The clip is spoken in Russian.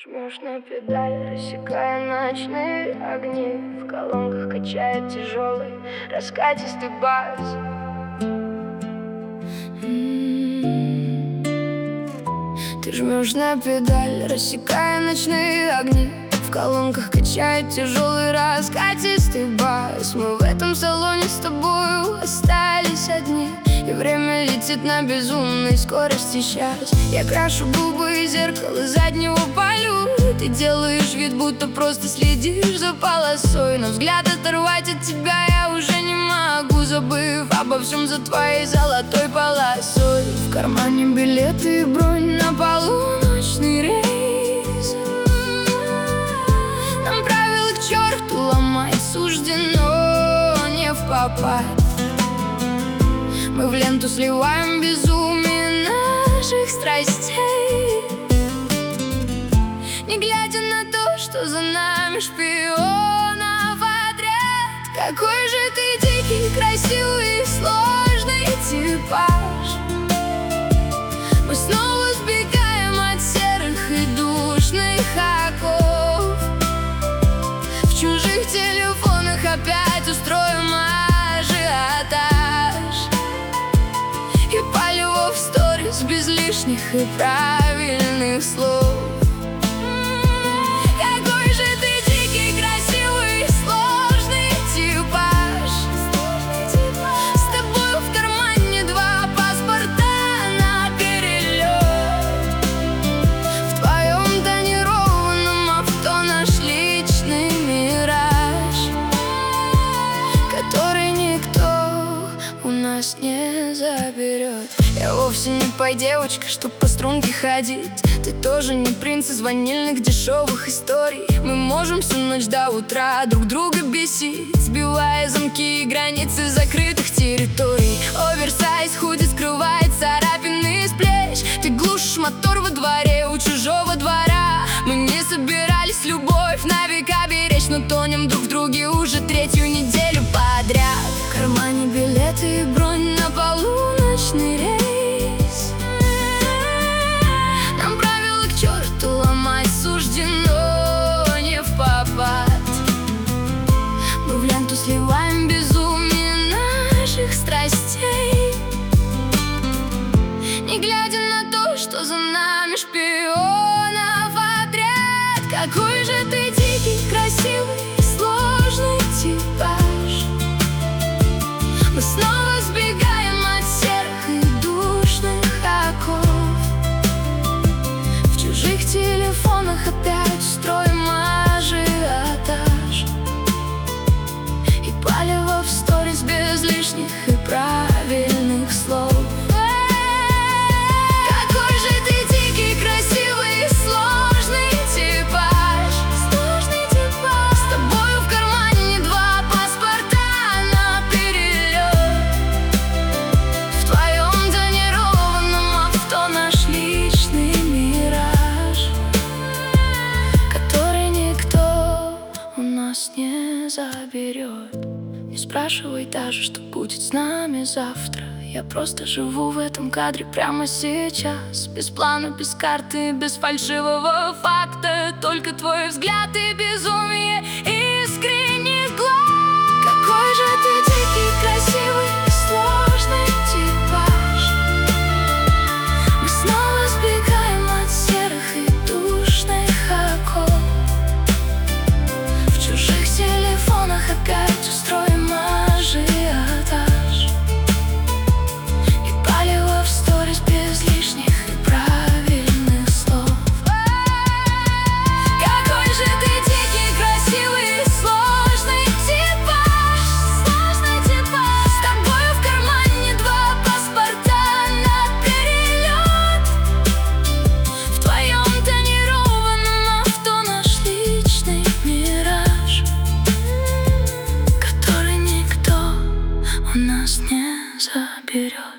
Жмешь на педаль, рассекая ночные огни. В колонках качает тяжелый раскатистый бас. Ты жмешь на педаль, рассекая ночные огни. В колонках качает тяжелый раскатистый бас. Мы в этом салоне с тобою остались одни, и время летит на безумной скорости сейчас. Я крашу губы и зеркало заднего палю. Ты делаешь вид, будто просто следишь за полосой, но взгляд оторвать от тебя я уже не могу, забыв обо всем за твоей золотой полосой. В кармане билеты и бронь на полуночный рейс. Нам правила к черту ломать суждено не впопад. Мы в ленту сливаем безумие наших страстей, не глядя на то, что за нами шпионов отряд. Какой же ты дикий, красивый и сложный типаж. Мы снова сбегаем от серых и душных оков. В чужих телефонах опять устроим ажиотаж и палево в сторис без лишних и правильных слов. Какой же ты дикий, красивый, сложный типаж. С тобой в кармане два паспорта на перелет. В твоем тонированном авто наш личный мираж, который никто у нас не заберет. Я вовсе не пай-девочка, чтоб по струнке ходить. Ты тоже не принц из ванильных дешевых историй. Мы можем всю ночь до утра друг друга бесить, сбивая замки и границы закрытых территорий. Оверсайз худи скрывает царапины с плеч. Ты глушишь мотор во дворе у чужого двора. Мы не собирались любовь на века беречь, но тонем друг в друге уже третью неделю подряд. В кармане билеты и бронь на полуночный рейс. Нам правила к черту ломать суждено не впопад. Мы в ленту сливаем безумие наших страстей, не глядя на то, что за нами шпионов отряд. Какой же ты дикий, красивый, сложный типаж. Мы снова сбегаем от серых и душных оков. В чужих телефонах опять строим ажиотаж и палево в сторис без лишних и правильных слов. Какой же ты дикий, красивый, сложный типаж. С тобою в кармане два паспорта на перелет. В твоем тонированном авто наш личный мираж, который никто у нас не заберет. Не спрашивай даже, что будет с нами завтра. Я просто живу в этом кадре прямо сейчас, без плана, без карты, без фальшивого факта. Только твой взгляд и безумие искренних глаз. Какой же ты дикий, красивый и сложный типаж. Мы снова сбегаем от серых и душных оков. В чужих телефонах опять устроим ажиотаж и палево в сторис без лишних и правильных слов. Какой же ты дикий, красивый и сложный типаж. С тобою в кармане два паспорта на перелет. В твоем тонированном авто наш личный мираж, который никто у нас не заберет.